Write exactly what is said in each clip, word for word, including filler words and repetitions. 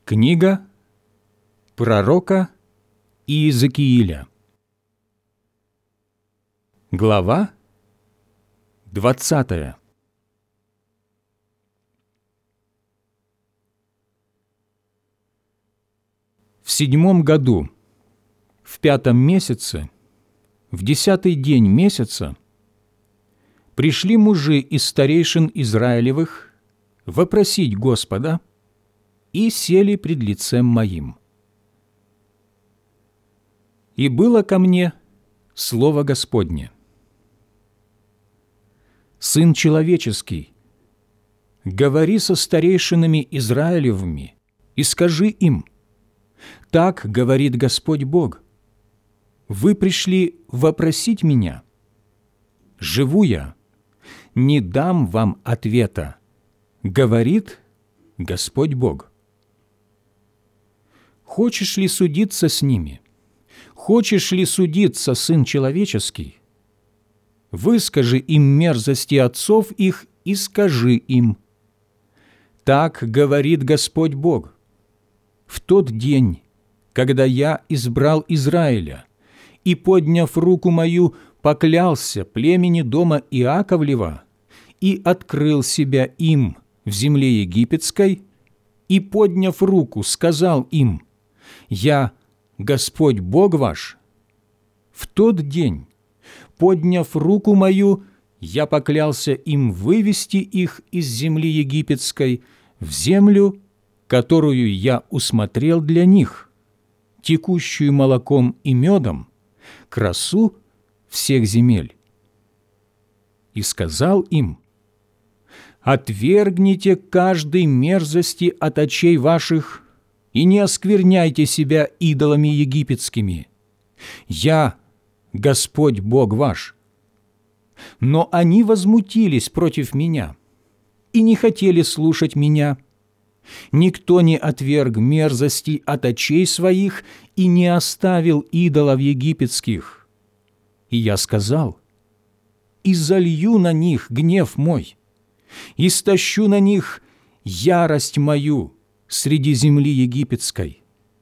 Книга пророка Иезекииля. Глава двадцатая. В седьмом году, в пятом месяце, в десятый день месяца, пришли мужи из старейшин Израилевых вопросить Господа и сели пред лицем моим. И было ко мне слово Господне: «Сын человеческий, говори со старейшинами Израилевыми и скажи им: так говорит Господь Бог, вы пришли вопросить меня. Живу я, не дам вам ответа, говорит Господь Бог. Хочешь ли судиться с ними? Хочешь ли судиться, Сын человеческий? Выскажи им мерзости отцов их и скажи им: так говорит Господь Бог. В тот день, когда я избрал Израиля и, подняв руку мою, поклялся племени дома Иаковлева и открыл себя им в земле египетской, и, подняв руку, сказал им: «Я Господь Бог ваш», в тот день, подняв руку мою, я поклялся им вывести их из земли египетской в землю, которую я усмотрел для них, текущую молоком и медом, красу всех земель. И сказал им: «Отвергните каждой мерзости от очей ваших и не оскверняйте себя идолами египетскими. Я Господь Бог ваш». Но они возмутились против меня и не хотели слушать меня. Никто не отверг мерзости от очей своих и не оставил идолов египетских. И я сказал: «И залью на них гнев мой, и стащу на них ярость мою среди земли египетской».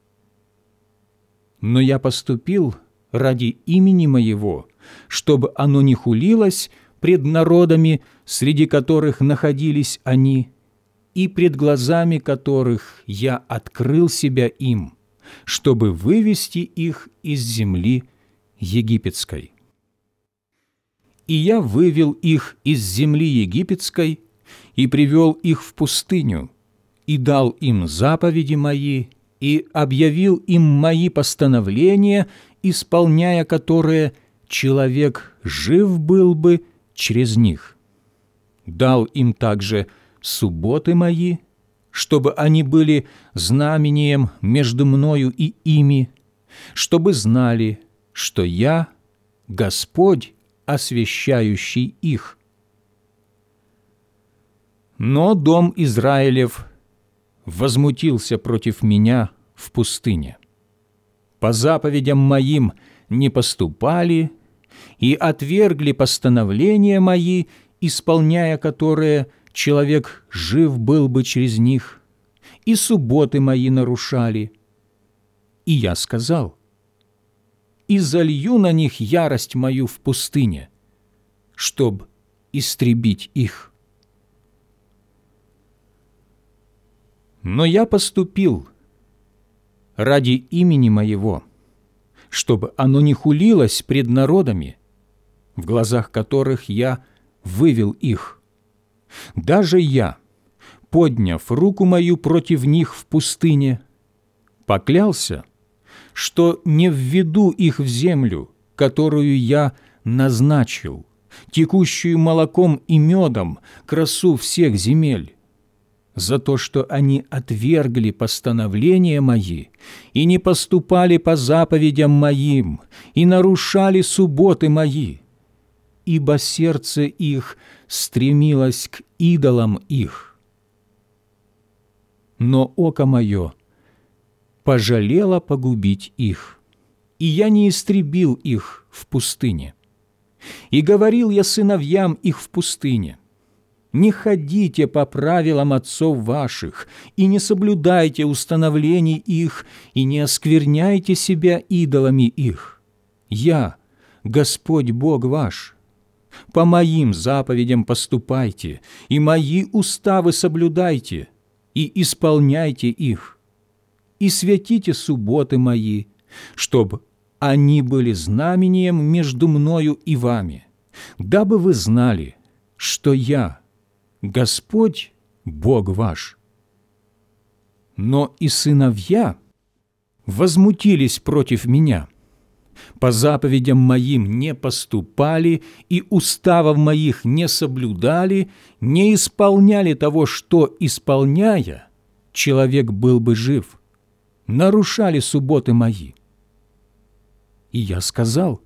Но я поступил ради имени моего, чтобы оно не хулилось пред народами, среди которых находились они, и пред глазами которых я открыл себя им, чтобы вывести их из земли египетской. И я вывел их из земли египетской и привел их в пустыню, и дал им заповеди мои, и объявил им мои постановления, исполняя которые человек жив был бы через них. Дал им также субботы мои, чтобы они были знамением между мною и ими, чтобы знали, что я Господь, освящающий их. Но дом Израилев возмутился против меня в пустыне. По заповедям моим не поступали и отвергли постановления мои, исполняя которые человек жив был бы через них, и субботы мои нарушали. И я сказал: «И залью на них ярость мою в пустыне, чтоб истребить их». Но я поступил ради имени моего, чтобы оно не хулилось пред народами, в глазах которых я вывел их. Даже я, подняв руку мою против них в пустыне, поклялся, что не введу их в землю, которую я назначил, текущую молоком и медом, красу всех земель, за то, что они отвергли постановления мои и не поступали по заповедям моим и нарушали субботы мои, ибо сердце их стремилось к идолам их. Но око мое пожалело погубить их, и я не истребил их в пустыне. И говорил я сыновьям их в пустыне: не ходите по правилам отцов ваших, и не соблюдайте установлений их, и не оскверняйте себя идолами их. Я, Господь Бог ваш. По моим заповедям поступайте, и мои уставы соблюдайте, и исполняйте их, и святите субботы мои, чтоб они были знамением между мною и вами, дабы вы знали, что я, Господь Бог ваш. Но и сыновья возмутились против меня, по заповедям моим не поступали и уставов моих не соблюдали, не исполняли того, что, исполняя, человек был бы жив, нарушали субботы мои. И я сказал: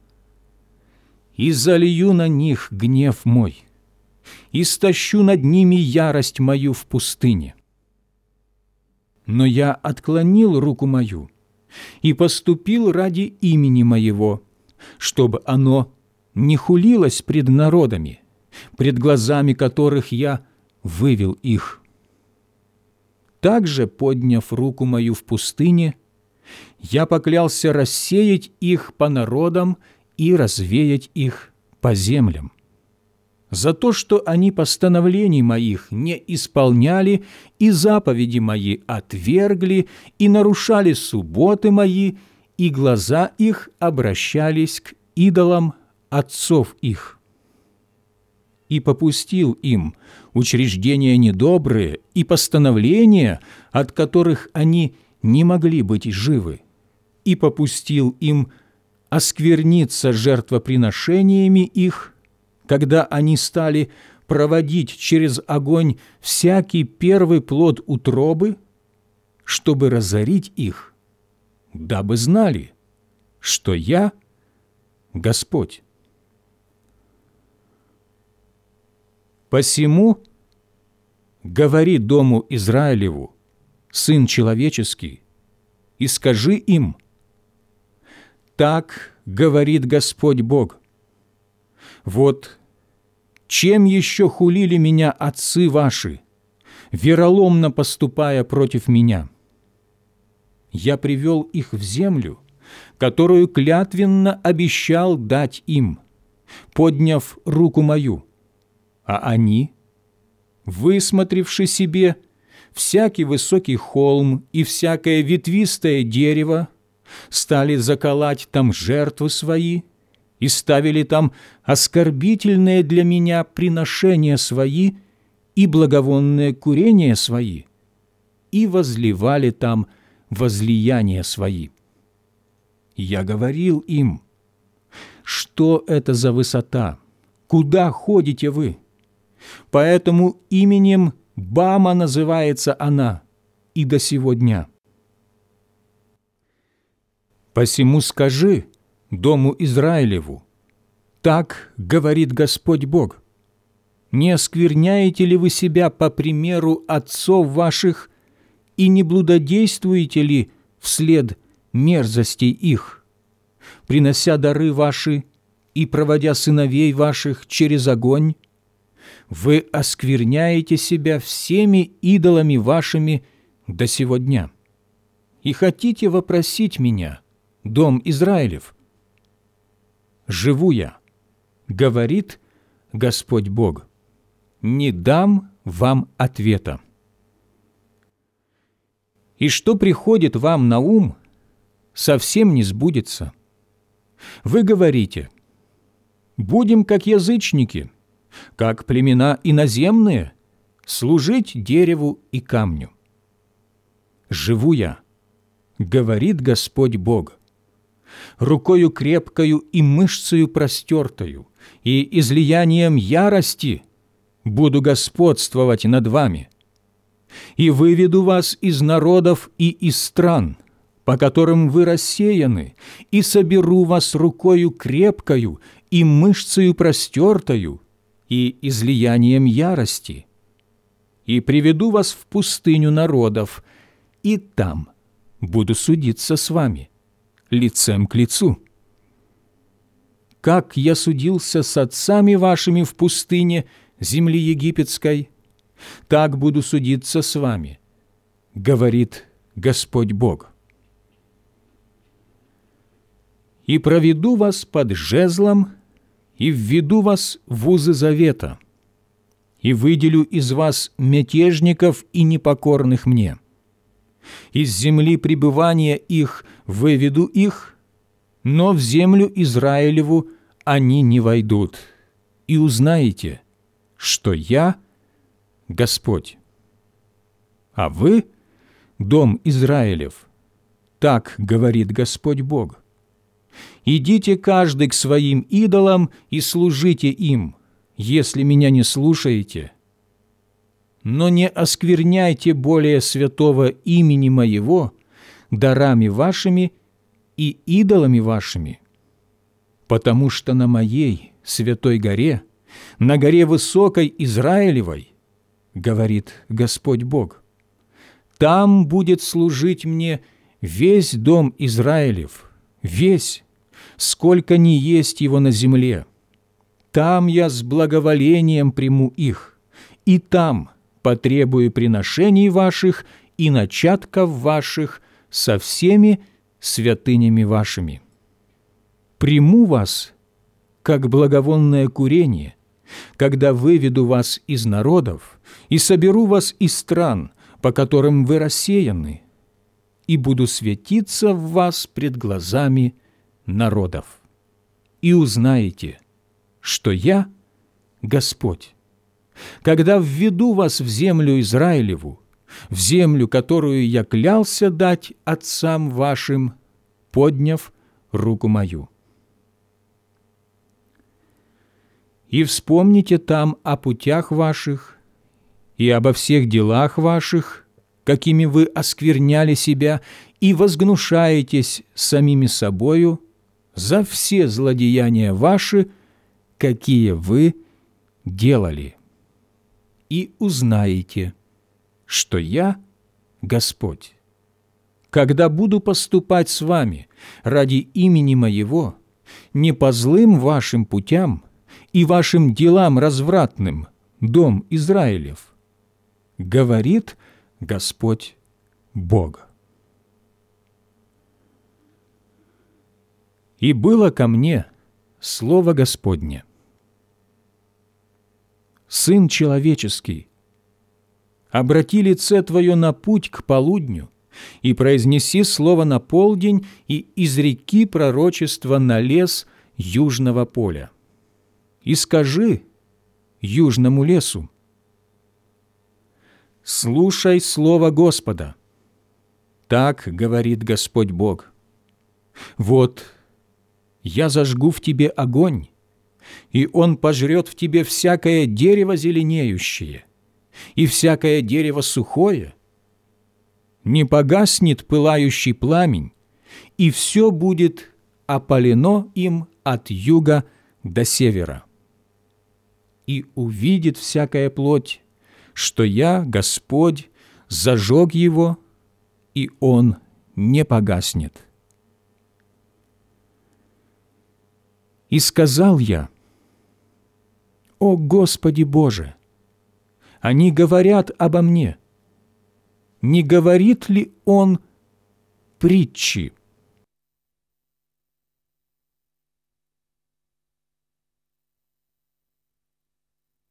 «И залью на них гнев мой, и стащу над ними ярость мою в пустыне». Но я отклонил руку мою и поступил ради имени моего, чтобы оно не хулилось пред народами, пред глазами которых я вывел их. Также, подняв руку мою в пустыне, я поклялся рассеять их по народам и развеять их по землям, за то, что они постановлений моих не исполняли и заповеди мои отвергли и нарушали субботы мои, и глаза их обращались к идолам отцов их. И попустил им учреждения недобрые и постановления, от которых они не могли быть живы, и попустил им оскверниться жертвоприношениями их, когда они стали проводить через огонь всякий первый плод утробы, чтобы разорить их, дабы знали, что я Господь. Посему говори дому Израилеву, Сын человеческий, и скажи им: так говорит Господь Бог. Вот чем еще хулили меня отцы ваши, вероломно поступая против меня? Я привел их в землю, которую клятвенно обещал дать им, подняв руку мою, а они, высмотревши себе всякий высокий холм и всякое ветвистое дерево, стали заколоть там жертвы свои и ставили там оскорбительные для меня приношения свои и благовонные курения свои, и возливали там возлияния свои. Я говорил им: что это за высота? Куда ходите вы? Поэтому именем Бама называется она и до сего дня. Посему скажи дому Израилеву: так говорит Господь Бог. Не оскверняете ли вы себя по примеру отцов ваших и не блудодействуете ли вслед мерзостей их, принося дары ваши и проводя сыновей ваших через огонь? Вы оскверняете себя всеми идолами вашими до сего дня. И хотите вопросить меня, дом Израилев? Живу я, говорит Господь Бог, не дам вам ответа. И что приходит вам на ум, совсем не сбудется. Вы говорите: будем как язычники, как племена иноземные, служить дереву и камню. Живу я, говорит Господь Бог, рукою крепкою и мышцею простертою, и излиянием ярости буду господствовать над вами, и выведу вас из народов и из стран, по которым вы рассеяны, и соберу вас рукою крепкою и мышцею простертою, и излиянием ярости, и приведу вас в пустыню народов, и там буду судиться с вами, лицем к лицу. Как я судился с отцами вашими в пустыне земли египетской, так буду судиться с вами, говорит Господь Бог. И проведу вас под жезлом, и введу вас в узы завета, и выделю из вас мятежников и непокорных мне. Из земли пребывания их выведу их, но в землю Израилеву они не войдут, и узнаете, что я Господь. А вы, дом Израилев, так говорит Господь Бог: идите каждый к своим идолам и служите им, если меня не слушаете. Но не оскверняйте более святого имени Моего дарами вашими и идолами вашими, потому что на Моей святой горе, на горе высокой Израилевой, говорит Господь Бог, там будет служить Мне весь дом Израилев, весь, сколько ни есть его на земле. Там Я с благоволением приму их, и там потребую приношений ваших и начатков ваших со всеми святынями вашими. Приму вас, как благовонное курение, когда выведу вас из народов и соберу вас из стран, по которым вы рассеяны, и буду светиться в вас пред глазами народов. И узнаете, что Я Господь, когда введу вас в землю Израилеву, в землю, которую Я клялся дать отцам вашим, подняв руку Мою. И вспомните там о путях ваших и обо всех делах ваших, какими вы оскверняли себя, и возгнушаетесь самими собою за все злодеяния ваши, какие вы делали. И узнаете, что Я Господь, когда буду поступать с вами ради имени Моего, не по злым вашим путям и вашим делам развратным, дом Израилев, говорит Господь Бог. И было ко мне слово Господне: Сын человеческий, обрати лице Твое на путь к полудню, и произнеси слово на полдень, и изреки пророчество на лес южного поля. И скажи южному лесу: слушай слово Господа. Так говорит Господь Бог: вот Я зажгу в тебе огонь, и он пожрет в тебе всякое дерево зеленеющее и всякое дерево сухое. Не погаснет пылающий пламень, и все будет опалено им от юга до севера. И увидит всякая плоть, что Я, Господь, зажег его, и он не погаснет. И сказал я: «О Господи Боже, они говорят обо мне. Не говорит ли он притчи?»